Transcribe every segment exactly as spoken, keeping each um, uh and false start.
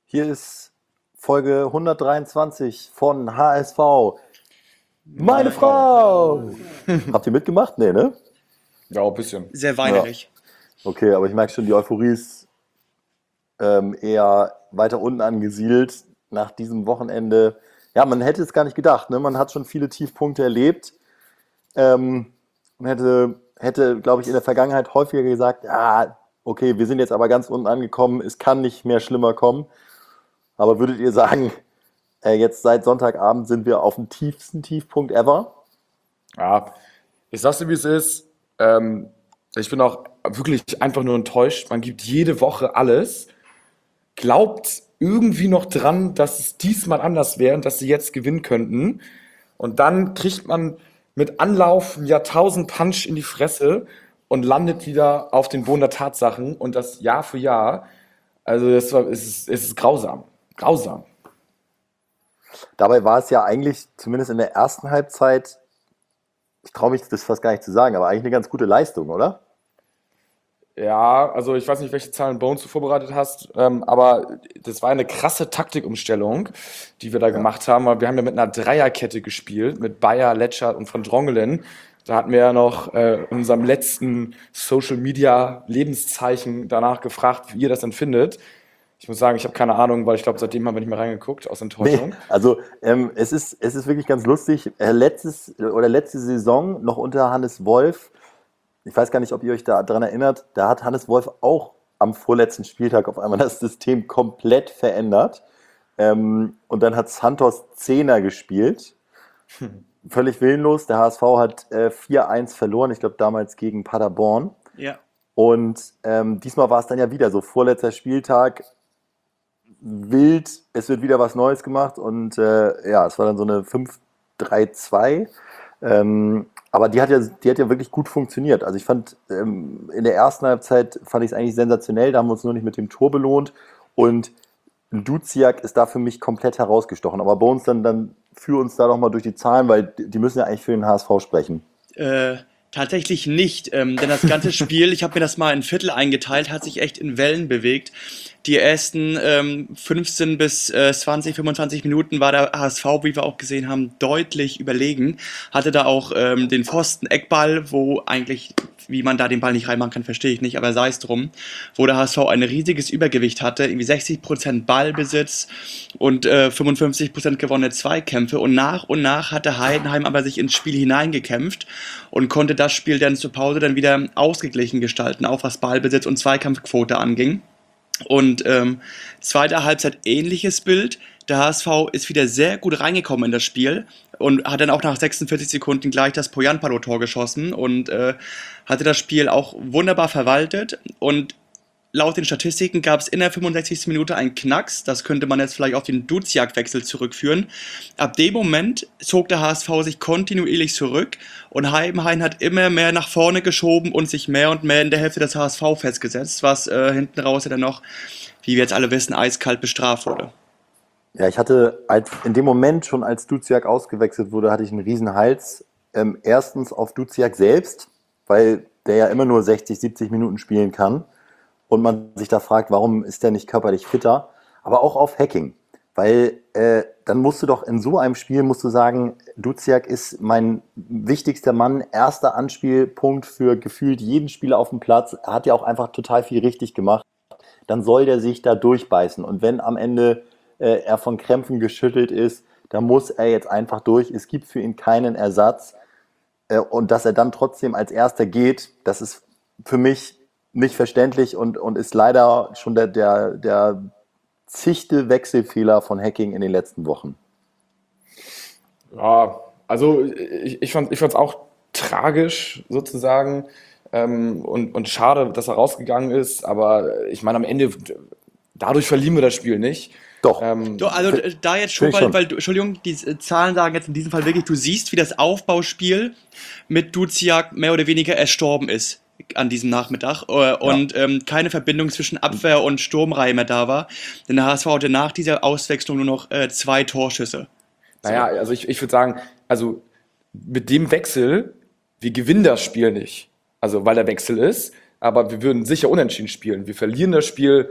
Hier ist Folge hundertdreiundzwanzig von H S V. Meine Frau! Habt ihr mitgemacht? Nee, ne? Ja, ein bisschen. Sehr Ja. weinerlich. Okay, aber ich merke schon, die Euphorie ist ähm, eher weiter unten angesiedelt nach diesem Wochenende. Ja, man hätte es gar nicht gedacht, ne? Man hat schon viele Tiefpunkte erlebt. Ähm, man hätte, hätte, glaube ich, in der Vergangenheit häufiger gesagt, ja, okay, wir sind jetzt aber ganz unten angekommen, es kann nicht mehr schlimmer kommen. Aber würdet ihr sagen, äh, jetzt seit Sonntagabend sind wir auf dem tiefsten Tiefpunkt ever? Ja, ich sag's dir, wie es ist. Ähm, ich bin auch wirklich einfach nur enttäuscht. Man gibt jede Woche alles, glaubt irgendwie noch dran, dass es diesmal anders wäre und dass sie jetzt gewinnen könnten. Und dann kriegt man mit Anlauf einen Jahrtausend-Punch in die Fresse und landet wieder auf den Boden der Tatsachen und das Jahr für Jahr. Also es, war, es, ist, es ist grausam. Grausam. Dabei war es ja eigentlich, zumindest in der ersten Halbzeit, ich traue mich das fast gar nicht zu sagen, aber eigentlich eine ganz gute Leistung, oder? Ja, also ich weiß nicht, welche Zahlen Bones du vorbereitet hast, ähm, aber das war eine krasse Taktikumstellung, die wir da Ja. gemacht haben. Wir haben ja mit einer Dreierkette gespielt, mit Bayer, Letschert und Van Drongelen. Da hatten wir ja noch äh, in unserem letzten Social Media Lebenszeichen danach gefragt, wie ihr das denn findet. Ich muss sagen, ich habe keine Ahnung, weil ich glaube, seitdem haben wir nicht mehr reingeguckt, aus Nee, Enttäuschung. also ähm, es ist, es ist wirklich ganz lustig. Äh, letztes oder letzte Saison noch unter Hannes Wolf, ich weiß gar nicht, ob ihr euch da dran erinnert, da hat Hannes Wolf auch am vorletzten Spieltag auf einmal das System komplett verändert. Ähm, und dann hat Santos Zehner gespielt. Völlig willenlos. Der H S V hat äh, vier eins verloren, ich glaube damals gegen Paderborn. Ja. Und ähm, diesmal war es dann ja wieder so, vorletzter Spieltag, wild, es wird wieder was Neues gemacht und äh, ja, es war dann so eine fünf drei zwei. Ähm, aber die hat ja, die hat ja wirklich gut funktioniert. Also ich fand, ähm, in der ersten Halbzeit fand ich es eigentlich sensationell, da haben wir uns nur nicht mit dem Tor belohnt und Duziak ist da für mich komplett herausgestochen. Aber Bones, dann, dann führ uns da doch mal durch die Zahlen, weil die müssen ja eigentlich für den H S V sprechen. Äh, tatsächlich nicht, ähm, denn das ganze Spiel, ich habe mir das mal in Viertel eingeteilt, hat sich echt in Wellen bewegt. Die ersten ähm, fünfzehn bis äh, zwanzig, fünfundzwanzig Minuten war der H S V, wie wir auch gesehen haben, deutlich überlegen. Hatte da auch ähm, den Pfosten-Eckball, wo eigentlich, wie man da den Ball nicht reinmachen kann, verstehe ich nicht, aber sei es drum, wo der H S V ein riesiges Übergewicht hatte, irgendwie sechzig Prozent Ballbesitz und äh, fünfundfünfzig Prozent gewonnene Zweikämpfe und nach und nach hatte Heidenheim aber sich ins Spiel hineingekämpft und konnte das Spiel dann zur Pause dann wieder ausgeglichen gestalten, auch was Ballbesitz und Zweikampfquote anging. Und ähm, zweite Halbzeit ähnliches Bild. Der H S V ist wieder sehr gut reingekommen in das Spiel und hat dann auch nach sechsundvierzig Sekunden gleich das Poyanpalo-Tor geschossen und äh, hatte das Spiel auch wunderbar verwaltet. Und laut den Statistiken gab es in der fünfundsechzigsten Minute einen Knacks. Das könnte man jetzt vielleicht auf den Duziak-Wechsel zurückführen. Ab dem Moment zog der H S V sich kontinuierlich zurück und Heidenheim hat immer mehr nach vorne geschoben und sich mehr und mehr in der Hälfte des H S V festgesetzt, was äh, hinten raus ja dann noch, wie wir jetzt alle wissen, eiskalt bestraft wurde. Ja, ich hatte als, in dem Moment schon, als Duziak ausgewechselt wurde, hatte ich einen riesen Hals. Ähm, erstens auf Duziak selbst, weil der ja immer nur sechzig, siebzig Minuten spielen kann. Und man sich da fragt, warum ist der nicht körperlich fitter? Aber auch auf Hacking. Weil äh, dann musst du doch in so einem Spiel, musst du sagen, Duziak ist mein wichtigster Mann, erster Anspielpunkt für gefühlt jeden Spieler auf dem Platz. Er hat ja auch einfach total viel richtig gemacht. Dann soll der sich da durchbeißen. Und wenn am Ende äh, er von Krämpfen geschüttelt ist, dann muss er jetzt einfach durch. Es gibt für ihn keinen Ersatz. Äh, und dass er dann trotzdem als Erster geht, das ist für mich nicht verständlich und, und ist leider schon der, der, der zigte Wechselfehler von Hacking in den letzten Wochen. Ja, also ich, ich fand ich fand's auch tragisch sozusagen ähm, und, und schade, dass er rausgegangen ist, aber ich meine, am Ende, dadurch verlieren wir das Spiel nicht. Doch, Ähm, Du, also äh, da jetzt schon, finde ich weil, schon. weil du, Entschuldigung, die äh, Zahlen sagen jetzt in diesem Fall wirklich, du siehst, wie das Aufbauspiel mit Duziak mehr oder weniger erstorben ist an diesem Nachmittag äh, und ähm, keine Verbindung zwischen Abwehr und Sturmreihe mehr da war. Denn der H S V hatte nach dieser Auswechslung nur noch äh, zwei Torschüsse. naja, So. also ich, ich würde sagen, also mit dem Wechsel, wir gewinnen das Spiel nicht. Also weil der Wechsel ist, aber wir würden sicher unentschieden spielen. Wir verlieren das Spiel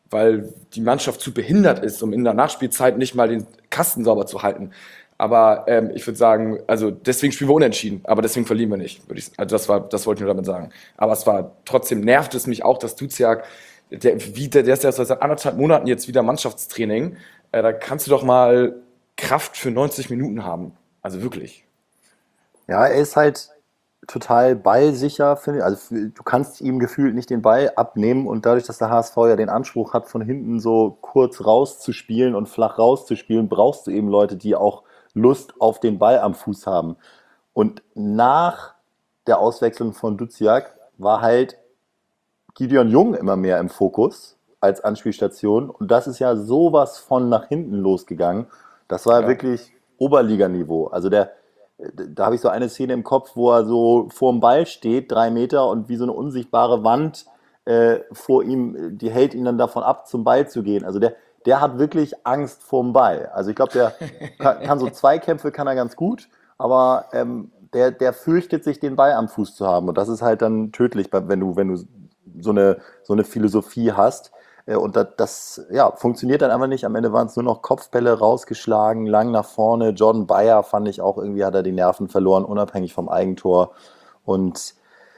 weil die Mannschaft zu behindert ist, um in der Nachspielzeit nicht mal den Kasten sauber zu halten. Aber ähm, ich würde sagen, also deswegen spielen wir unentschieden, aber deswegen verlieren wir nicht, würde ich sagen. Also das war, das wollte ich nur damit sagen. Aber es war trotzdem nervt es mich auch, dass Duziak, der, wie, der, der ist ja seit anderthalb Monaten jetzt wieder Mannschaftstraining. Äh, da kannst du doch mal Kraft für neunzig Minuten haben. Also wirklich. Ja, er ist halt total ballsicher, finde ich. Also du kannst ihm gefühlt nicht den Ball abnehmen und dadurch, dass der H S V ja den Anspruch hat, von hinten so kurz rauszuspielen und flach rauszuspielen, brauchst du eben Leute, die auch Lust auf den Ball am Fuß haben. Und nach der Auswechslung von Duziak war halt Gideon Jung immer mehr im Fokus als Anspielstation. Und das ist ja sowas von nach hinten losgegangen. Das war Ja. wirklich Oberliganiveau. Also der, da habe ich so eine Szene im Kopf, wo er so vorm Ball steht, drei Meter, und wie so eine unsichtbare Wand äh, vor ihm, die hält ihn dann davon ab, zum Ball zu gehen. Also der, der hat wirklich Angst vorm Ball. Also ich glaube, der kann, kann so Zweikämpfe kann er ganz gut, aber ähm, der, der fürchtet sich, den Ball am Fuß zu haben. Und das ist halt dann tödlich, wenn du, wenn du so eine, so eine Philosophie hast. Äh, Und das, das ja, funktioniert dann einfach nicht. Am Ende waren es nur noch Kopfbälle rausgeschlagen, lang nach vorne. Jordan Bayer fand ich auch, irgendwie hat er die Nerven verloren, unabhängig vom Eigentor. Und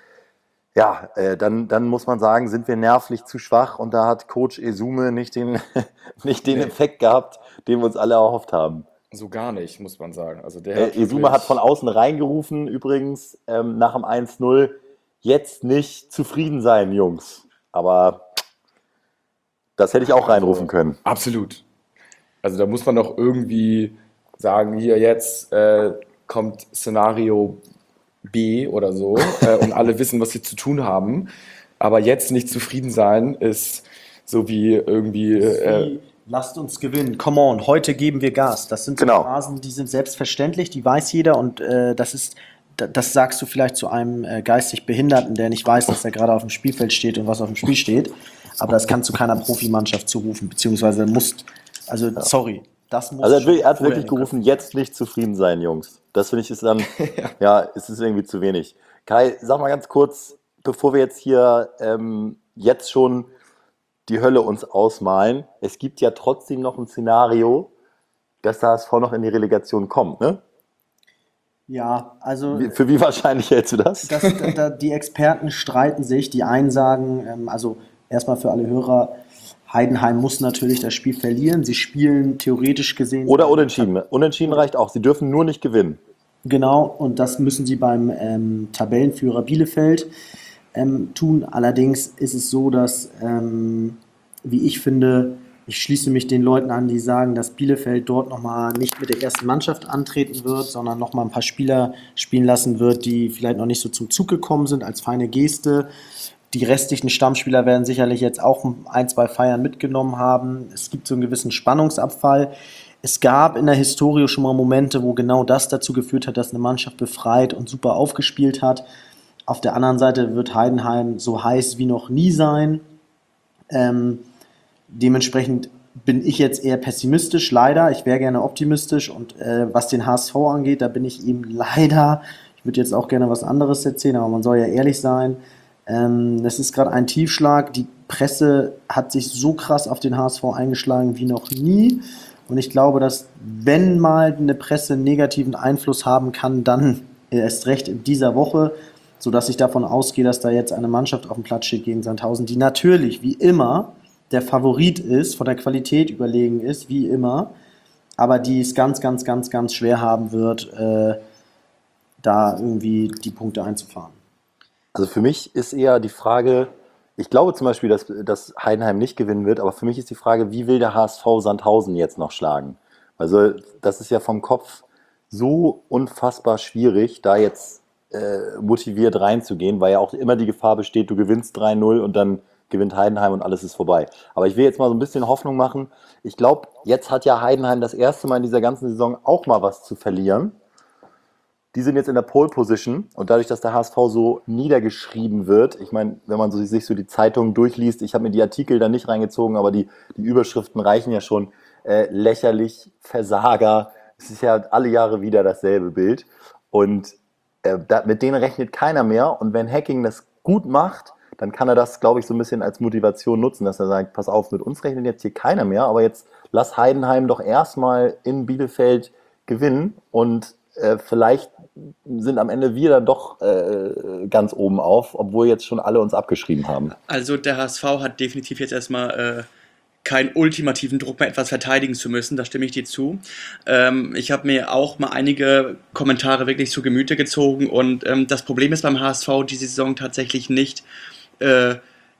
ja, äh, dann, dann muss man sagen, sind wir nervlich zu schwach. Und da hat Coach Esume nicht den, nicht den Nee. Effekt gehabt, den wir uns alle erhofft haben. So gar nicht, muss man sagen. Also der Äh, hat Esume wirklich- hat von außen reingerufen, übrigens, ähm, nach dem eins null, jetzt nicht zufrieden sein, Jungs. Aber das hätte ich auch reinrufen können. Absolut. Also da muss man doch irgendwie sagen, hier jetzt äh, kommt Szenario B oder so äh, und alle wissen, was sie zu tun haben. Aber jetzt nicht zufrieden sein ist so wie irgendwie... Äh, Wie, lasst uns gewinnen, come on, heute geben wir Gas. Das sind so Genau. Phrasen, die sind selbstverständlich, die weiß jeder und äh, das ist, da- das sagst du vielleicht zu einem äh, geistig Behinderten, der nicht weiß, dass er gerade auf dem Spielfeld steht und was auf dem Spiel steht. Aber das kannst du keiner Profimannschaft zurufen, beziehungsweise musst, also sorry, das muss Also er hat wirklich, er hat vorher wirklich im Kopf gerufen, jetzt nicht zufrieden sein, Jungs. Das finde ich ist dann, ja, es ist irgendwie zu wenig. Kai, sag mal ganz kurz, bevor wir jetzt hier ähm, jetzt schon die Hölle uns ausmalen, es gibt ja trotzdem noch ein Szenario, dass der H S V noch in die Relegation kommt, ne? Ja, also Wie- Für wie wahrscheinlich hältst du das? das, da, da, die Experten streiten sich. Die einen sagen, ähm, also erstmal für alle Hörer, Heidenheim muss natürlich das Spiel verlieren. Sie spielen theoretisch gesehen. Oder unentschieden. Unentschieden reicht auch. Sie dürfen nur nicht gewinnen. Genau, und das müssen sie beim ähm, Tabellenführer Bielefeld ähm, tun. Allerdings ist es so, dass, ähm, wie ich finde, ich schließe mich den Leuten an, die sagen, dass Bielefeld dort nochmal nicht mit der ersten Mannschaft antreten wird, sondern nochmal ein paar Spieler spielen lassen wird, die vielleicht noch nicht so zum Zug gekommen sind, als feine Geste. Die restlichen Stammspieler werden sicherlich jetzt auch ein, zwei Feiern mitgenommen haben. Es gibt so einen gewissen Spannungsabfall. Es gab in der Historie schon mal Momente, wo genau das dazu geführt hat, dass eine Mannschaft befreit und super aufgespielt hat. Auf der anderen Seite wird Heidenheim so heiß wie noch nie sein. Ähm, dementsprechend bin ich jetzt eher pessimistisch, leider. Ich wäre gerne optimistisch und äh, was den H S V angeht, da bin ich eben leider, ich würde jetzt auch gerne was anderes erzählen, aber man soll ja ehrlich sein. Ähm, das ist gerade ein Tiefschlag. Die Presse hat sich so krass auf den H S V eingeschlagen wie noch nie. Und ich glaube, dass wenn mal eine Presse einen negativen Einfluss haben kann, dann erst recht in dieser Woche, sodass ich davon ausgehe, dass da jetzt eine Mannschaft auf dem Platz steht gegen Sandhausen, die natürlich, wie immer, der Favorit ist, von der Qualität überlegen ist, wie immer, aber die es ganz, ganz, ganz, ganz schwer haben wird, äh, da irgendwie die Punkte einzufahren. Also für mich ist eher die Frage, ich glaube zum Beispiel, dass, dass Heidenheim nicht gewinnen wird, aber für mich ist die Frage, wie will der H S V Sandhausen jetzt noch schlagen? Also das ist ja vom Kopf so unfassbar schwierig, da jetzt äh, motiviert reinzugehen, weil ja auch immer die Gefahr besteht, du gewinnst drei null und dann gewinnt Heidenheim und alles ist vorbei. Aber ich will jetzt mal so ein bisschen Hoffnung machen. Ich glaube, jetzt hat ja Heidenheim das erste Mal in dieser ganzen Saison auch mal was zu verlieren. Die sind jetzt in der Pole Position und dadurch, dass der H S V so niedergeschrieben wird, ich meine, wenn man so, sich so die Zeitungen durchliest, ich habe mir die Artikel da nicht reingezogen, aber die, die Überschriften reichen ja schon, äh, lächerlich, Versager, es ist ja alle Jahre wieder dasselbe Bild und äh, da, mit denen rechnet keiner mehr und wenn Hacking das gut macht, dann kann er das, glaube ich, so ein bisschen als Motivation nutzen, dass er sagt, pass auf, mit uns rechnet jetzt hier keiner mehr, aber jetzt lass Heidenheim doch erstmal in Bielefeld gewinnen und äh, vielleicht sind am Ende wir dann doch äh, ganz oben auf, obwohl jetzt schon alle uns abgeschrieben haben. Also der H S V hat definitiv jetzt erstmal äh, keinen ultimativen Druck mehr, etwas verteidigen zu müssen, da stimme ich dir zu. Ähm, ich habe mir auch mal einige Kommentare wirklich zu Gemüte gezogen und ähm, das Problem ist beim H S V diese Saison tatsächlich nicht äh,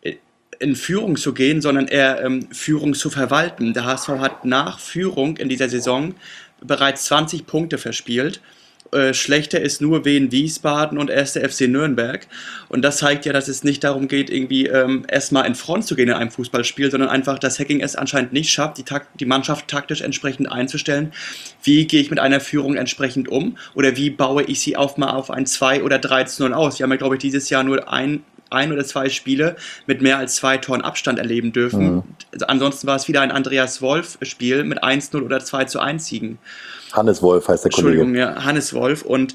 in Führung zu gehen, sondern eher ähm, Führung zu verwalten. Der H S V hat nach Führung in dieser Saison bereits zwanzig Punkte verspielt. Äh, schlechter ist nur Wien Wiesbaden und erster F C Nürnberg. Und das zeigt ja, dass es nicht darum geht, irgendwie ähm, erstmal in Front zu gehen in einem Fußballspiel, sondern einfach, dass Hacking es anscheinend nicht schafft, die, Takt, die Mannschaft taktisch entsprechend einzustellen. Wie gehe ich mit einer Führung entsprechend um? Oder wie baue ich sie auf mal auf ein zwei oder drei zu null aus? Wir haben ja, glaube ich, dieses Jahr nur ein ein oder zwei Spiele mit mehr als zwei Toren Abstand erleben dürfen. Mhm. Also ansonsten war es wieder ein Andreas Wolf-Spiel mit eins null oder zwei zu eins Siegen. Hannes Wolf heißt der Kollege. Entschuldigung, ja, Hannes Wolf. Und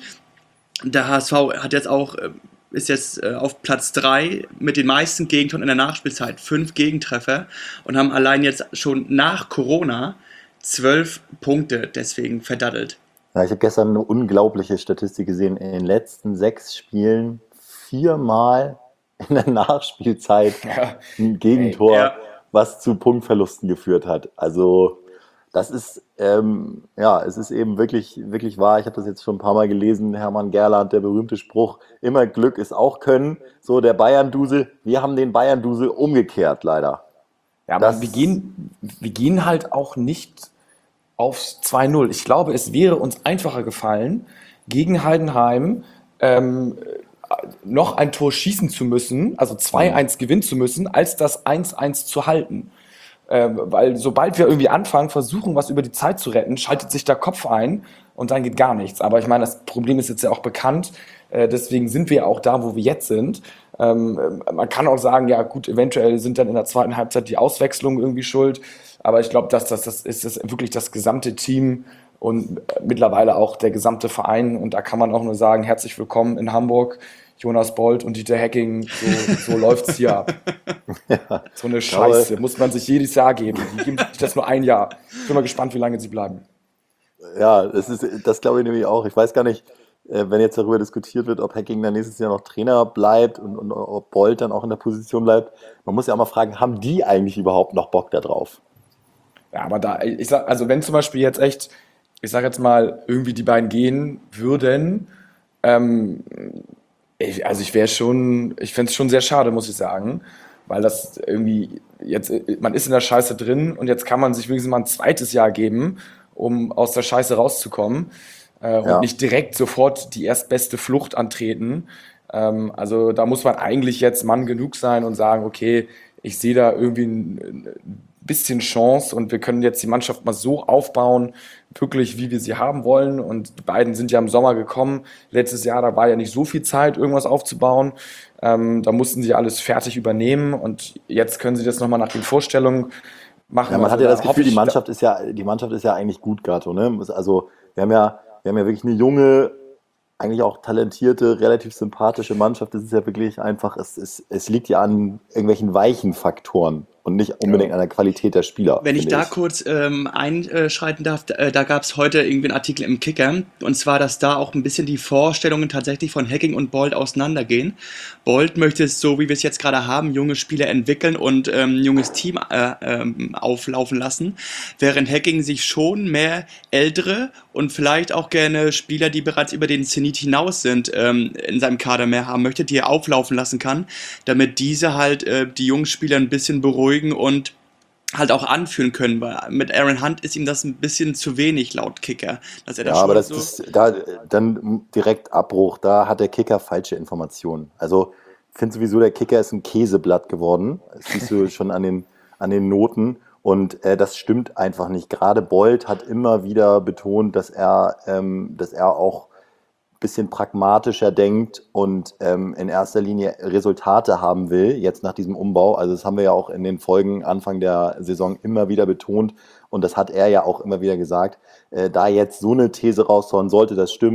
der H S V hat jetzt auch, ist jetzt auf Platz drei mit den meisten Gegentoren in der Nachspielzeit, fünf Gegentreffer und haben allein jetzt schon nach Corona zwölf Punkte deswegen verdattelt. Ja, ich habe gestern eine unglaubliche Statistik gesehen. In den letzten sechs Spielen viermal in der Nachspielzeit Ja. ein Gegentor, Ja. was zu Punktverlusten geführt hat. Also das ist, ähm, ja, es ist eben wirklich, wirklich wahr. Ich habe das jetzt schon ein paar Mal gelesen, Hermann Gerland, der berühmte Spruch, immer Glück ist auch Können. So der Bayern-Dusel, wir haben den Bayern-Dusel umgekehrt leider. Ja, aber Das- wir gehen, wir gehen halt auch nicht aufs zwei null. Ich glaube, es wäre uns einfacher gefallen, gegen Heidenheim ähm, noch ein Tor schießen zu müssen, also zwei eins gewinnen zu müssen, als das eins eins zu halten. Ähm, weil sobald wir irgendwie anfangen, versuchen, was über die Zeit zu retten, schaltet sich der Kopf ein und dann geht gar nichts. Aber ich meine, das Problem ist jetzt ja auch bekannt, äh, deswegen sind wir auch da, wo wir jetzt sind. Ähm, man kann auch sagen, ja gut, eventuell sind dann in der zweiten Halbzeit die Auswechslungen irgendwie schuld, aber ich glaube, dass das, das ist das wirklich das gesamte Team und mittlerweile auch der gesamte Verein und da kann man auch nur sagen, herzlich willkommen in Hamburg, Jonas Bold und Dieter Hecking, so, so läuft es hier ab. Ja. So eine Scheiße, muss man sich jedes Jahr geben. Die geben sich das nur ein Jahr. Ich bin mal gespannt, wie lange sie bleiben. Ja, das ist, das glaube ich nämlich auch. Ich weiß gar nicht, äh, wenn jetzt darüber diskutiert wird, ob Hacking dann nächstes Jahr noch Trainer bleibt und, und ob Bold dann auch in der Position bleibt. Man muss ja auch mal fragen, haben die eigentlich überhaupt noch Bock da drauf? Ja, aber da, ich sag, also wenn zum Beispiel jetzt echt, ich sag jetzt mal, irgendwie die beiden gehen würden, ähm, ich, also ich wäre schon, ich fände es schon sehr schade, muss ich sagen, weil das irgendwie jetzt, man ist in der Scheiße drin und jetzt kann man sich wenigstens mal ein zweites Jahr geben, um aus der Scheiße rauszukommen äh, und Ja. nicht direkt sofort die erstbeste Flucht antreten. Ähm, also da muss man eigentlich jetzt Mann genug sein und sagen, okay, ich sehe da irgendwie ein, ein bisschen Chance und wir können jetzt die Mannschaft mal so aufbauen, wirklich wie wir sie haben wollen. Und die beiden sind ja im Sommer gekommen. Letztes Jahr, da war ja nicht so viel Zeit, irgendwas aufzubauen. Ähm, da mussten sie alles fertig übernehmen und jetzt können sie das nochmal nach den Vorstellungen machen. Ja, man Also hat ja da das hoffe Gefühl, die ich, Mannschaft ist ja, die Mannschaft ist ja eigentlich gut gerade, so, ne? Also wir haben ja, wir haben ja wirklich eine junge, eigentlich auch talentierte, relativ sympathische Mannschaft. Das ist ja wirklich einfach, es, es, es liegt ja an irgendwelchen weichen Faktoren und nicht unbedingt Ja. an der Qualität der Spieler. Wenn ich finde da kurz ähm, einschreiten darf, da, da gab es heute irgendwie einen Artikel im Kicker, und zwar, dass da auch ein bisschen die Vorstellungen tatsächlich von Hacking und Bold auseinandergehen. Bold möchte es so, wie wir es jetzt gerade haben, junge Spieler entwickeln und ähm, ein junges Team äh, ähm, auflaufen lassen, während Hacking sich schon mehr ältere und vielleicht auch gerne Spieler, die bereits über den Zenit hinaus sind, ähm, in seinem Kader mehr haben möchte, die er auflaufen lassen kann, damit diese halt äh, die jungen Spieler ein bisschen beruhigen und halt auch anführen können, weil mit Aaron Hunt ist ihm das ein bisschen zu wenig laut Kicker, dass er da Ja, schon aber das so ist da dann direkt Abbruch. Da hat der Kicker falsche Informationen. Also ich finde sowieso, der Kicker ist ein Käseblatt geworden. Das siehst du schon an den, an den Noten. Und äh, das stimmt einfach nicht. Gerade Bold hat immer wieder betont, dass er, ähm, dass er auch ein bisschen pragmatischer denkt und ähm, in erster Linie Resultate haben will, jetzt nach diesem Umbau. Also das haben wir ja auch in den Folgen Anfang der Saison immer wieder betont. Und das hat er ja auch immer wieder gesagt. Äh, da jetzt so eine These raushauen, sollte das stimmen,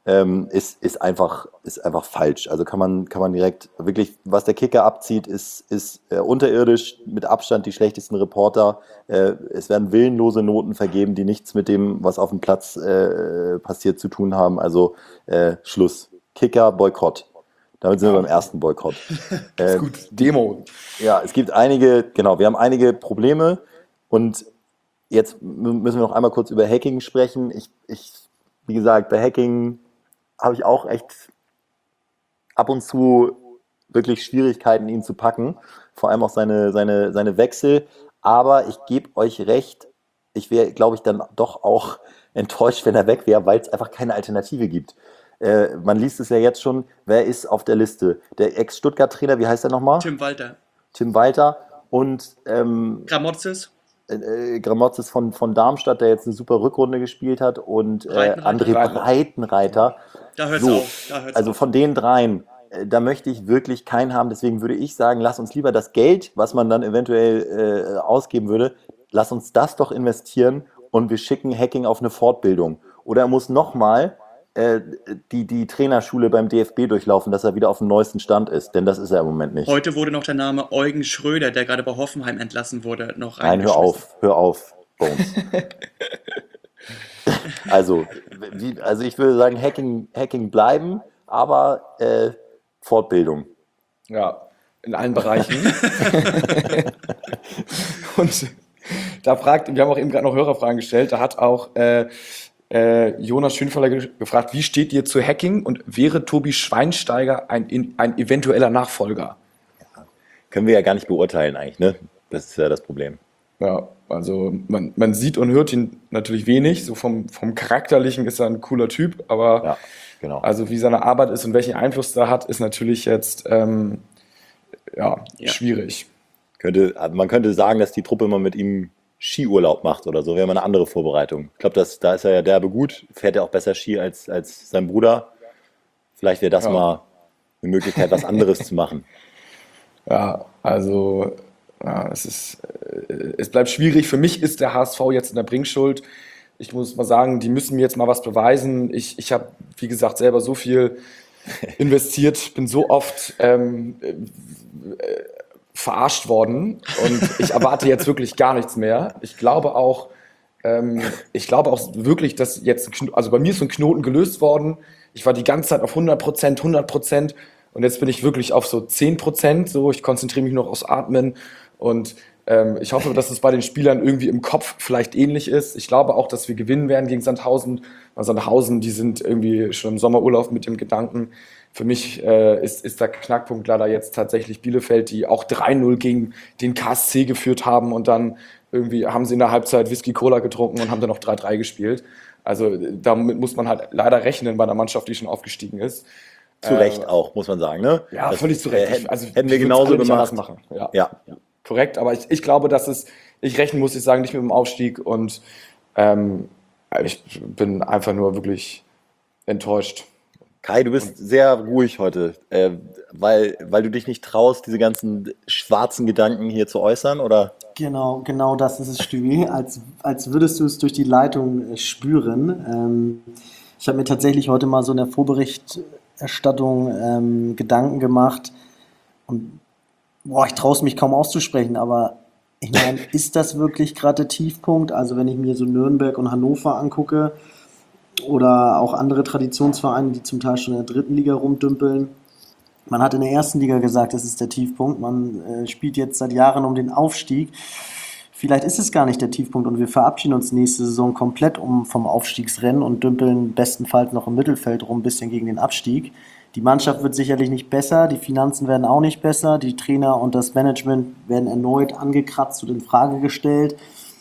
ähm, ist, ist, einfach, ist einfach falsch. Also kann man, kann man direkt, wirklich, was der Kicker abzieht, ist, ist äh, unterirdisch, mit Abstand die schlechtesten Reporter. Äh, es werden willenlose Noten vergeben, die nichts mit dem, was auf dem Platz äh, passiert, zu tun haben. Also äh, Schluss. Kicker, Boykott. Damit sind wir beim ersten Boykott. Ist Äh, gut. Demo. ja, es gibt einige, genau, wir haben einige Probleme und jetzt m- müssen wir noch einmal kurz über Hacking sprechen. Ich, ich, wie gesagt, bei Hacking habe ich auch echt ab und zu wirklich Schwierigkeiten, ihn zu packen. Vor allem auch seine, seine, seine Wechsel. Aber ich gebe euch recht, ich wäre, glaube ich, dann doch auch enttäuscht, wenn er weg wäre, weil es einfach keine Alternative gibt. Äh, man liest es ja jetzt schon, wer ist auf der Liste? Der Ex-Stuttgart-Trainer, wie heißt er nochmal? Tim Walter. Tim Walter und ähm, Gramozis. äh, Gramotzes von, von Darmstadt, der jetzt eine super Rückrunde gespielt hat, und äh, Breitenreiter. André Breitenreiter. Da hört's So, auf. Da hört's also auf. von den dreien, äh, da möchte ich wirklich keinen haben. Deswegen würde ich sagen, lass uns lieber das Geld, was man dann eventuell äh, ausgeben würde, lass uns das doch investieren und wir schicken Hacking auf eine Fortbildung. Oder er muss nochmal äh, die, die Trainerschule beim D F B durchlaufen, dass er wieder auf dem neuesten Stand ist. Denn das ist er im Moment nicht. Heute wurde noch der Name Eugen Schröder, der gerade bei Hoffenheim entlassen wurde, noch Nein, hör reingeschmissen. auf, hör auf, Bones. Also, wie, also ich würde sagen, Hacking, Hacking bleiben, aber äh, Fortbildung. Ja, in allen Bereichen. Und da fragt, wir haben auch eben gerade noch Hörerfragen gestellt, da hat auch äh, äh, Jonas Schönfeller ge gefragt, wie steht ihr zu Hacking und wäre Tobi Schweinsteiger ein, in, ein eventueller Nachfolger? Können wir ja gar nicht beurteilen eigentlich, ne? Das ist ja das Problem. Ja, also man, man sieht und hört ihn natürlich wenig, so vom, vom Charakterlichen ist er ein cooler Typ, aber Ja, genau. also wie seine Arbeit ist und welchen Einfluss da hat, ist natürlich jetzt ähm, ja, Ja. schwierig. Könnte, also man könnte sagen, dass die Truppe mal mit ihm Skiurlaub macht oder so, wäre mal eine andere Vorbereitung. Ich glaube, da ist er ja derbe gut, fährt ja auch besser Ski als, als sein Bruder. Vielleicht wäre das Ja. mal eine Möglichkeit, was anderes zu machen. Ja, also ja, es ist, äh, es bleibt schwierig. Für mich ist der H S V jetzt in der Bringschuld. Ich muss mal sagen, die müssen mir jetzt mal was beweisen. Ich, ich habe, wie gesagt, selber so viel investiert, bin so oft ähm, äh, verarscht worden und ich erwarte jetzt wirklich gar nichts mehr. Ich glaube auch, ähm, ich glaube auch wirklich, dass jetzt, ein Kno- also bei mir ist so ein Knoten gelöst worden. Ich war die ganze Zeit auf hundert Prozent, hundert Prozent und jetzt bin ich wirklich auf so zehn Prozent. So, ich konzentriere mich nur aufs Atmen und ähm, ich hoffe, dass es bei den Spielern irgendwie im Kopf vielleicht ähnlich ist. Ich glaube auch, dass wir gewinnen werden gegen Sandhausen. Weil Sandhausen, die sind irgendwie schon im Sommerurlaub mit dem Gedanken. Für mich äh, ist, ist der Knackpunkt leider jetzt tatsächlich Bielefeld, die auch drei null gegen den K S C geführt haben und dann irgendwie haben sie in der Halbzeit Whisky Cola getrunken und haben dann noch drei drei gespielt. Also äh, damit muss man halt leider rechnen bei einer Mannschaft, die schon aufgestiegen ist. Zu Äh, Recht auch, muss man sagen, ne? Ja, Das, völlig zu Recht. äh, hätten, Also, hätten wir ich würd's genauso alle nicht gemacht. anders machen. Ja. Ja. Korrekt, aber ich, ich glaube, dass es, ich rechne, muss ich sagen, nicht mit dem Aufstieg und ähm, ich bin einfach nur wirklich enttäuscht. Kai, du bist sehr ruhig heute, äh, weil, weil du dich nicht traust, diese ganzen schwarzen Gedanken hier zu äußern, oder? Genau, genau das ist es, Stübi, als, als würdest du es durch die Leitung äh, spüren. Ähm, ich habe mir tatsächlich heute mal so in der Vorberichterstattung ähm, Gedanken gemacht und boah, ich traue es mich kaum auszusprechen, aber ich meine, ist das wirklich gerade der Tiefpunkt? Also wenn ich mir so Nürnberg und Hannover angucke oder auch andere Traditionsvereine, die zum Teil schon in der dritten Liga rumdümpeln. Man hat in der ersten Liga gesagt, das ist der Tiefpunkt. Man äh, spielt jetzt seit Jahren um den Aufstieg. Vielleicht ist es gar nicht der Tiefpunkt und wir verabschieden uns nächste Saison komplett um vom Aufstiegsrennen und dümpeln bestenfalls noch im Mittelfeld rum, ein bisschen gegen den Abstieg. Die Mannschaft wird sicherlich nicht besser, die Finanzen werden auch nicht besser, die Trainer und das Management werden erneut angekratzt und in Frage gestellt.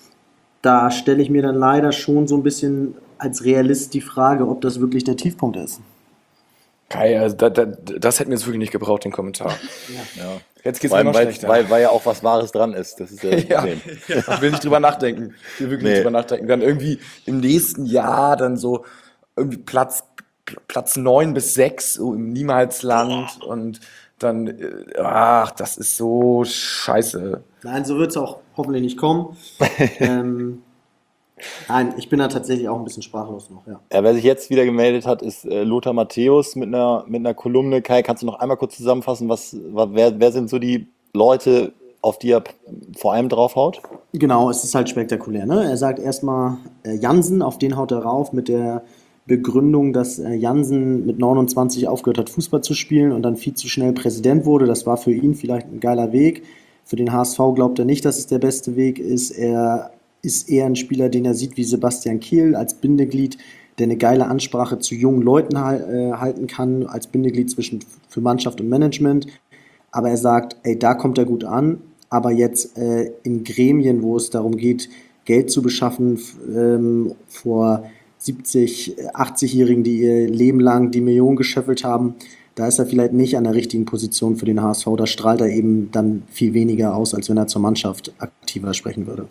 Da stelle ich mir dann leider schon so ein bisschen als Realist die Frage, ob das wirklich der Tiefpunkt ist. Kai, also da, da, das hätten wir jetzt wirklich nicht gebraucht, den Kommentar. Ja. Jetzt geht's Vor mir allem, noch weil, schlechter. weil, weil ja auch was Wahres dran ist. Das ist ja das Ja. Problem. Ich will nicht drüber nachdenken. Ich will wirklich Nee. nicht drüber nachdenken. Dann irgendwie im nächsten Jahr dann so irgendwie Platz, Platz neun bis sechs so im Niemalsland und dann, äh, ach, das ist so scheiße. Nein, so wird es auch hoffentlich nicht kommen. ähm, Nein, ich bin da tatsächlich auch ein bisschen sprachlos noch, ja. Ja, wer sich jetzt wieder gemeldet hat, ist äh, Lothar Matthäus mit einer, mit einer Kolumne. Kai, kannst du noch einmal kurz zusammenfassen, was, wa- wer, wer sind so die Leute, auf die er p- vor allem draufhaut? Genau, es ist halt spektakulär. Ne? Er sagt erstmal äh, Jansen, auf den haut er rauf mit der Begründung, dass äh, Jansen mit neunundzwanzig aufgehört hat, Fußball zu spielen und dann viel zu schnell Präsident wurde. Das war für ihn vielleicht ein geiler Weg. Für den H S V glaubt er nicht, dass es der beste Weg ist. Er ist eher ein Spieler, den er sieht wie Sebastian Kehl als Bindeglied, der eine geile Ansprache zu jungen Leuten hal- äh, halten kann, als Bindeglied zwischen für Mannschaft und Management. Aber er sagt, ey, da kommt er gut an. Aber jetzt äh, in Gremien, wo es darum geht, Geld zu beschaffen f- ähm, vor siebzig, achtzig-Jährigen, die ihr Leben lang die Millionen gescheffelt haben, da ist er vielleicht nicht an der richtigen Position für den H S V. Da strahlt er eben dann viel weniger aus, als wenn er zur Mannschaft aktiver sprechen würde.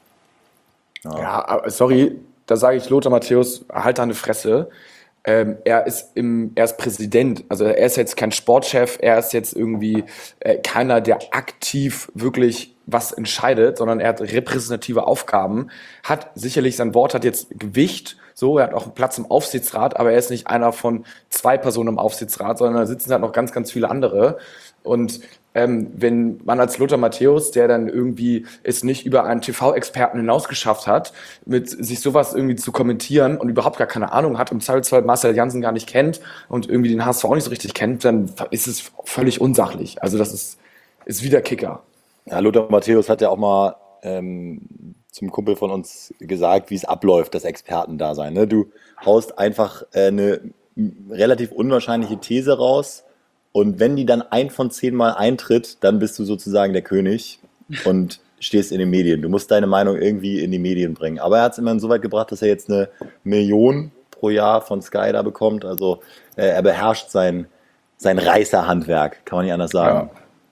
Ja, aber sorry, da sage ich Lothar Matthäus, halt deine Fresse. Ähm, er ist im, er ist Präsident, also er ist jetzt kein Sportchef, er ist jetzt irgendwie äh, keiner, der aktiv wirklich was entscheidet, sondern er hat repräsentative Aufgaben, hat sicherlich sein Wort hat jetzt Gewicht, so, er hat auch einen Platz im Aufsichtsrat, aber er ist nicht einer von zwei Personen im Aufsichtsrat, sondern da sitzen halt noch ganz, ganz viele andere. Und ähm, wenn man als Lothar Matthäus, der dann irgendwie es nicht über einen T V-Experten hinausgeschafft hat, mit sich sowas irgendwie zu kommentieren und überhaupt gar keine Ahnung hat, im Zweifelsfall Marcel Janssen gar nicht kennt und irgendwie den H S V auch nicht so richtig kennt, dann ist es völlig unsachlich. Also das ist, ist wieder Kicker. Ja, Lothar Matthäus hat ja auch mal ähm, zum Kumpel von uns gesagt, wie es abläuft, das Expertendasein. Ne? Du haust einfach äh, eine m- relativ unwahrscheinliche These raus und wenn die dann ein von zehn Mal eintritt, dann bist du sozusagen der König und stehst in den Medien. Du musst deine Meinung irgendwie in die Medien bringen. Aber er hat es immerhin so weit gebracht, dass er jetzt eine Million pro Jahr von Sky da bekommt. Also äh, er beherrscht sein, sein Reißerhandwerk, kann man nicht anders sagen.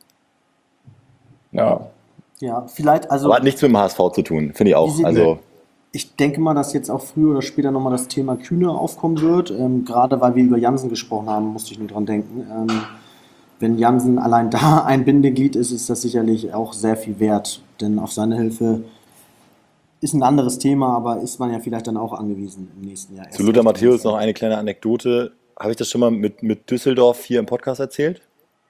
Ja. Ja, vielleicht, also Aber hat nichts mit dem H S V zu tun, finde ich auch. Diese- Also ich denke mal, dass jetzt auch früher oder später nochmal das Thema Kühne aufkommen wird. Ähm, gerade weil wir über Jansen gesprochen haben, musste ich nur dran denken. Ähm, wenn Jansen allein da ein Bindeglied ist, ist das sicherlich auch sehr viel wert. Denn auf seine Hilfe ist ein anderes Thema, aber ist man ja vielleicht dann auch angewiesen im nächsten Jahr. zu Lothar Matthäus noch eine kleine Anekdote. Habe ich das schon mal mit, mit Düsseldorf hier im Podcast erzählt?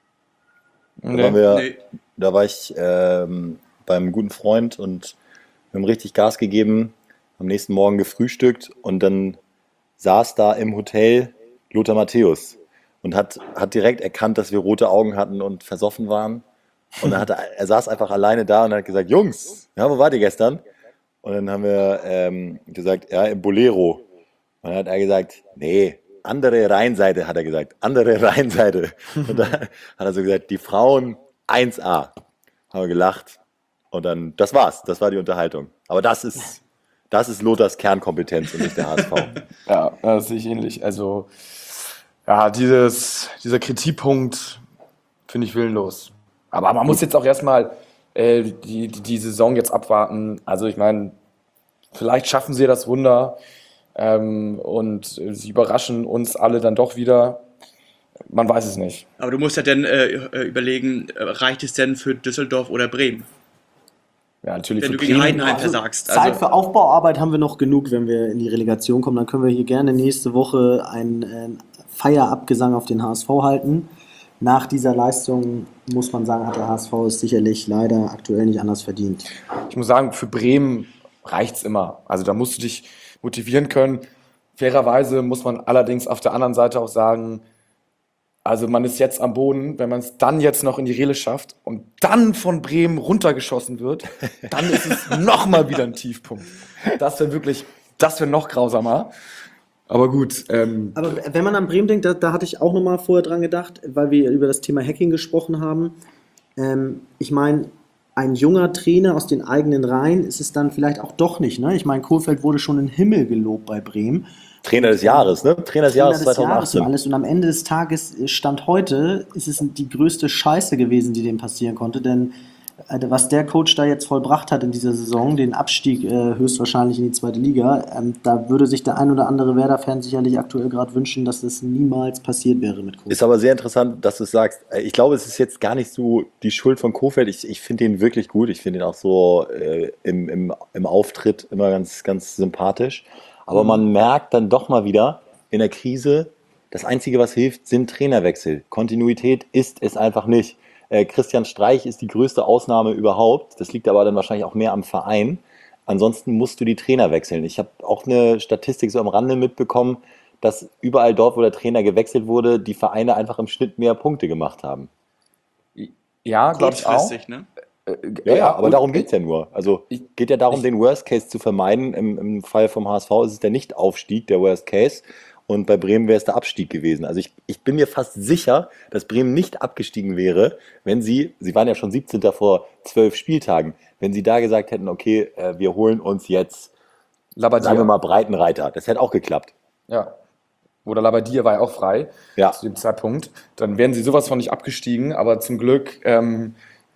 Da, waren wir, Nee. da war ich ähm, beim guten Freund und wir haben richtig Gas gegeben, am nächsten Morgen gefrühstückt und dann saß da im Hotel Lothar Matthäus und hat, hat direkt erkannt, dass wir rote Augen hatten und versoffen waren. Und dann hat er, er saß einfach alleine da und hat gesagt, Jungs, ja, wo wart ihr gestern? Und dann haben wir ähm, gesagt, ja, im Bolero. Und dann hat er gesagt, nee, andere Rheinseite, hat er gesagt, andere Rheinseite. Und dann hat er so gesagt, die Frauen eins a. Haben wir gelacht. Und dann, das war's, das war die Unterhaltung. Aber das ist, das ist Lothars Kernkompetenz und nicht der H S V. Ja, das sehe ich ähnlich. Also, ja, dieses, dieser Kritikpunkt finde ich willenlos. Aber man muss jetzt auch erstmal äh, die, die, die Saison jetzt abwarten. Also, ich meine, vielleicht schaffen sie das Wunder ähm, und sie überraschen uns alle dann doch wieder. Man weiß es nicht. Aber du musst ja dann äh, äh, überlegen, äh, reicht es denn für Düsseldorf oder Bremen? Ja, natürlich Wenn für du gegen Bremen. Heidenheim Also, versagst. Zeit Also, für Aufbauarbeit haben wir noch genug, wenn wir in die Relegation kommen. Dann können wir hier gerne nächste Woche einen äh, Feierabgesang auf den H S V halten. Nach dieser Leistung muss man sagen, hat der H S V es sicherlich leider aktuell nicht anders verdient. Ich muss sagen, für Bremen reicht's immer. Also da musst du dich motivieren können. Fairerweise muss man allerdings auf der anderen Seite auch sagen, also man ist jetzt am Boden, wenn man es dann jetzt noch in die Rele schafft und dann von Bremen runtergeschossen wird, dann ist es nochmal wieder ein Tiefpunkt. Das wäre wirklich, das wäre noch grausamer. Aber gut, ähm, Aber wenn man an Bremen denkt, da, da hatte ich auch nochmal vorher dran gedacht, weil wir über das Thema Hacking gesprochen haben. Ähm, ich meine, ein junger Trainer aus den eigenen Reihen ist es dann vielleicht auch doch nicht. Ne? Ich meine, Kohlfeld wurde schon in den Himmel gelobt bei Bremen. Trainer des Jahres, ne? Trainer des Jahres Trainer des Jahres und zweitausendachtzehn. alles. Und am Ende des Tages, Stand heute, ist es die größte Scheiße gewesen, die dem passieren konnte. Denn Also was der Coach da jetzt vollbracht hat in dieser Saison, den Abstieg äh, höchstwahrscheinlich in die zweite Liga, ähm, da würde sich der ein oder andere Werder-Fan sicherlich aktuell gerade wünschen, dass das niemals passiert wäre mit Coach. Ist aber sehr interessant, dass du es sagst. Ich glaube, es ist jetzt gar nicht so die Schuld von Kohfeldt. Ich, ich finde ihn wirklich gut. Ich finde ihn auch so äh, im, im, im Auftritt immer ganz, ganz sympathisch. Aber man merkt dann doch mal wieder in der Krise, das Einzige, was hilft, sind Trainerwechsel. Kontinuität ist es einfach nicht. Äh, Christian Streich ist die größte Ausnahme überhaupt. Das liegt aber dann wahrscheinlich auch mehr am Verein. Ansonsten musst du die Trainer wechseln. Ich habe auch eine Statistik so am Rande mitbekommen, dass überall dort, wo der Trainer gewechselt wurde, die Vereine einfach im Schnitt mehr Punkte gemacht haben. Ja, glaube ich auch. Kurzfristig, ne? Äh, Ja, ja, aber und- darum geht es ja nur. Also Ich- geht ja darum, ich- den Worst Case zu vermeiden. Im, Im Fall vom H S V ist es der Nicht-Aufstieg, der Worst Case. Und bei Bremen wäre es der Abstieg gewesen. Also ich, ich bin mir fast sicher, dass Bremen nicht abgestiegen wäre, wenn sie, sie waren ja schon siebzehnter vor zwölf Spieltagen, wenn sie da gesagt hätten, okay, äh, wir holen uns jetzt, Labbadia. sagen wir mal, Breitenreiter. Das hätte auch geklappt. Ja. Oder Labbadia war ja auch frei Ja. zu dem Zeitpunkt. Dann wären sie sowas von nicht abgestiegen, aber zum Glück ähm,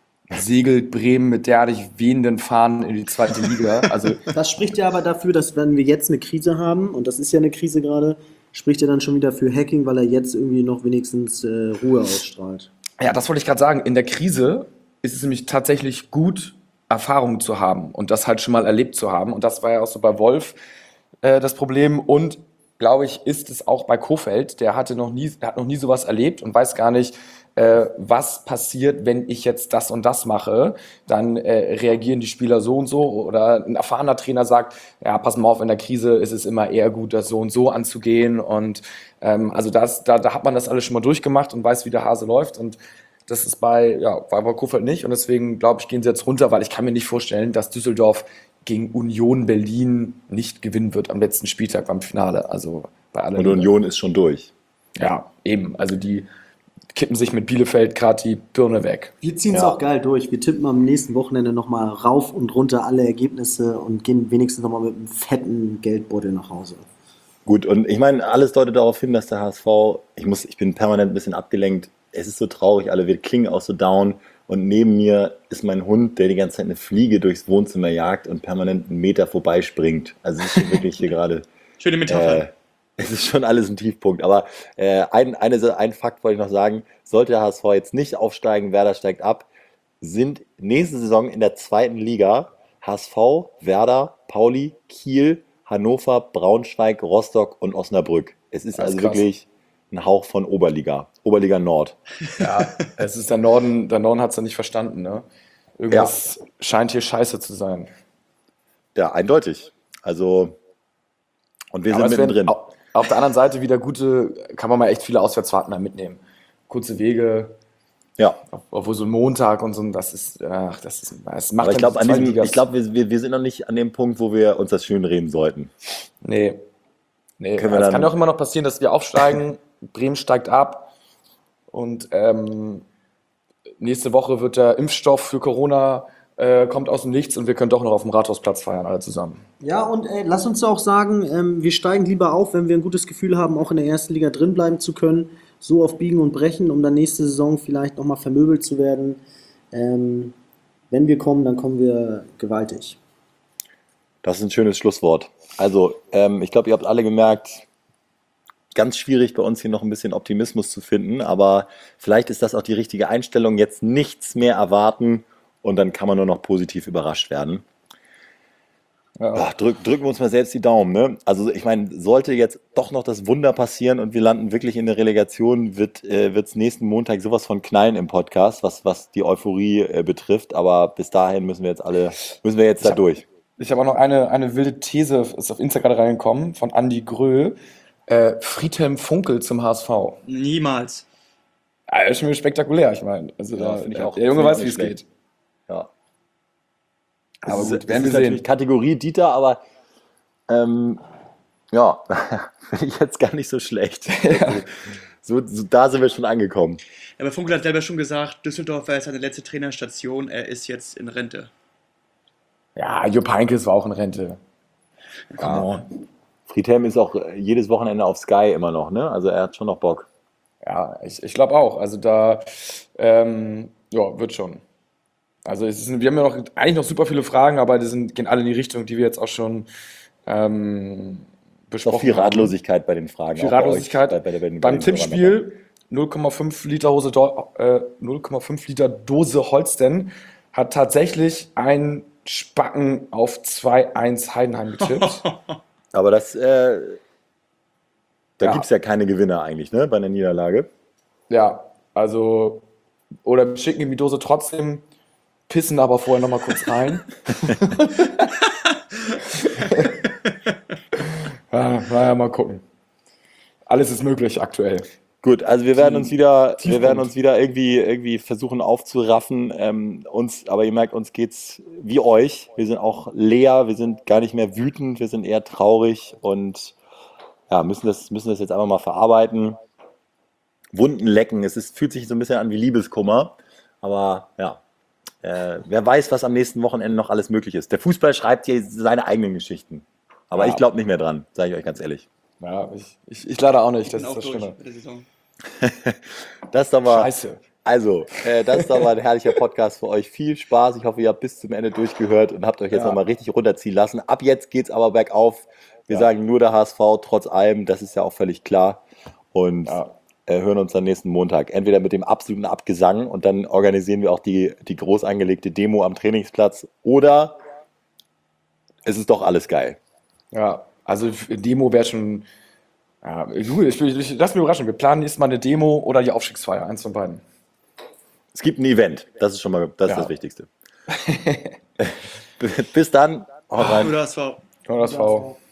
segelt Bremen mit derartig wehenden Fahnen in die zweite Liga. Also Das spricht ja aber dafür, dass wenn wir jetzt eine Krise haben, und das ist ja eine Krise gerade, spricht ja dann schon wieder für Hacking, weil er jetzt irgendwie noch wenigstens äh, Ruhe ausstrahlt. ja, das wollte ich gerade sagen. In der Krise ist es nämlich tatsächlich gut, Erfahrungen zu haben und das halt schon mal erlebt zu haben. Und das war ja auch so bei Wolf äh, das Problem. Und glaube ich, ist es auch bei Kohfeldt. Der hatte noch nie, der hat noch nie sowas erlebt und weiß gar nicht, äh, was passiert, wenn ich jetzt das und das mache. Dann äh, reagieren die Spieler so und so. Oder ein erfahrener Trainer sagt, ja, pass mal auf, in der Krise ist es immer eher gut, das so und so anzugehen. Und ähm, also das, da, da hat man das alles schon mal durchgemacht und weiß, wie der Hase läuft. Und das ist bei, ja, war bei Kohfeldt nicht. Und deswegen, glaube ich, gehen sie jetzt runter, weil ich kann mir nicht vorstellen, dass Düsseldorf gegen Union Berlin nicht gewinnen wird am letzten Spieltag beim Finale. Also bei aller Und Liebe. Union ist schon durch. Ja, eben. Also die kippen sich mit Bielefeld gerade die Birne weg. Wir ziehen es Ja. auch geil durch. Wir tippen am nächsten Wochenende nochmal rauf und runter alle Ergebnisse und gehen wenigstens nochmal mit einem fetten Geldbeutel nach Hause. Gut, und ich meine, alles deutet darauf hin, dass der H S V, ich muss, ich bin permanent ein bisschen abgelenkt, es ist so traurig, alle, wir klingen auch so down und neben mir ist mein Hund, der die ganze Zeit eine Fliege durchs Wohnzimmer jagt und permanent einen Meter vorbeispringt. Also es ist schon wirklich hier gerade, Schöne Metapher. äh, es ist schon alles ein Tiefpunkt. Aber äh, ein, eine, ein Fakt wollte ich noch sagen, sollte der H S V jetzt nicht aufsteigen, Werder steigt ab, sind nächste Saison in der zweiten Liga H S V, Werder, Pauli, Kiel, Hannover, Braunschweig, Rostock und Osnabrück. Es ist Das ist also krass. wirklich ein Hauch von Oberliga, Oberliga Nord. Ja, es ist der Norden, der Norden hat es ja nicht verstanden, ne? Irgendwas scheint hier scheiße zu sein. Ja, eindeutig. Also, und wir Aber sind es werden mittendrin. au- auf der anderen Seite wieder gute, kann man mal echt viele Auswärtsfahrten da mitnehmen. Kurze Wege, Ja, obwohl so ein Montag und so, das ist, ach, das ist, das macht aber ich dann glaube, die an diesem, Zweitligas- ich glaube, wir, wir, wir sind noch nicht an dem Punkt, wo wir uns das schön reden sollten. Nee. Nee, Können wir es dann- kann ja auch immer noch passieren, dass wir aufsteigen, Bremen steigt ab und ähm, nächste Woche wird der Impfstoff für Corona äh, kommt aus dem Nichts und wir können doch noch auf dem Rathausplatz feiern, alle zusammen. Ja, und ey, lass uns auch sagen, ähm, wir steigen lieber auf, wenn wir ein gutes Gefühl haben, auch in der ersten Liga drin bleiben zu können, so auf Biegen und Brechen, um dann nächste Saison vielleicht nochmal vermöbelt zu werden. Ähm, wenn wir kommen, dann kommen wir gewaltig. Das ist ein schönes Schlusswort. Also, ähm, ich glaube, ihr habt alle gemerkt, ganz schwierig bei uns hier noch ein bisschen Optimismus zu finden, aber vielleicht ist das auch die richtige Einstellung, jetzt nichts mehr erwarten und dann kann man nur noch positiv überrascht werden. Ja. Ach, drück, drücken wir uns mal selbst die Daumen, ne? Also ich meine, sollte jetzt doch noch das Wunder passieren und wir landen wirklich in der Relegation, wird es nächsten Montag sowas von knallen im Podcast, was, was die Euphorie äh, betrifft, aber bis dahin müssen wir jetzt alle, müssen wir jetzt da hab- durch. Ich habe auch noch eine, eine wilde These, ist auf Insta gerade reingekommen, von Andi Grö. Äh, Friedhelm Funkel zum H S V. Niemals. Ja, das ist schon spektakulär, ich meine. Also Ja, da, finde ich der, auch. der Junge Finde ich weiß, auch wie nicht es schlecht. geht. Ja. Aber Es gut, ist, werden es wir ist sehen. natürlich Kategorie Dieter, aber ähm, ja, finde ich jetzt gar nicht so schlecht. So, so, da sind wir schon angekommen. Aber Funkel hat selber schon gesagt, Düsseldorf war jetzt seine letzte Trainerstation, er ist jetzt in Rente. Ja, Jupp Heynckes war auch in Rente. Come on. Friedhelm ist auch äh, jedes Wochenende auf Sky immer noch, ne? Also er hat schon noch Bock. Ja, ich, ich glaube auch. Also da, ähm, ja, wird schon. Also es ist, wir haben ja noch eigentlich noch super viele Fragen, aber die sind, gehen alle in die Richtung, die wir jetzt auch schon ähm, besprochen Noch viel haben. Ratlosigkeit bei den Fragen. Viel auch bei euch, Ratlosigkeit. bei, bei, der- bei den- bei Beim den Hörern Tippspiel null Komma fünf Liter Hose, Do- äh, null Komma fünf Liter Dose Holsten hat tatsächlich ein Spacken auf zwei eins Heidenheim getippt. dabei. Aber das, äh, da Ja. gibt es ja keine Gewinner eigentlich, ne, bei einer Niederlage. Ja, also, oder wir schicken ihm die Dose trotzdem, pissen aber vorher nochmal kurz rein. Ja, naja, mal gucken. Alles ist möglich aktuell. Gut, also wir werden uns wieder, wir Tiefpunkt. werden uns wieder irgendwie, irgendwie versuchen aufzuraffen. Ähm, uns, aber ihr merkt, uns geht's wie euch. Wir sind auch leer, wir sind gar nicht mehr wütend, wir sind eher traurig und ja, müssen das, müssen das jetzt einfach mal verarbeiten. Wunden lecken. Es ist, fühlt sich so ein bisschen an wie Liebeskummer. Aber ja, äh, wer weiß, was am nächsten Wochenende noch alles möglich ist. Der Fußball schreibt hier seine eigenen Geschichten. Aber Ja. ich glaube nicht mehr dran, sage ich euch ganz ehrlich. Ja, ich, ich, ich leider auch nicht, das Bin ist auch das durch Schlimme. mit der Saison. Das ist doch mal, Scheiße. also, äh, das ist doch mal ein herrlicher Podcast für euch. Viel Spaß. Ich hoffe, ihr habt bis zum Ende durchgehört und habt euch jetzt Ja. nochmal richtig runterziehen lassen. Ab jetzt geht's aber bergauf. Wir Ja. sagen nur der H S V, trotz allem. Das ist ja auch völlig klar. Und Ja. äh, hören uns dann nächsten Montag. Entweder mit dem absoluten Abgesang und dann organisieren wir auch die, die groß angelegte Demo am Trainingsplatz. Oder es ist doch alles geil. Ja, also Demo wäre schon. Ja, du, ich, ich, lass mich überraschen. Wir planen nächstes Mal eine Demo oder die Aufstiegsfeier, eins von beiden. Es gibt ein Event. Das ist schon mal das, ist Ja. das Wichtigste. Bis dann. Haut rein. Oder das war Oder das V.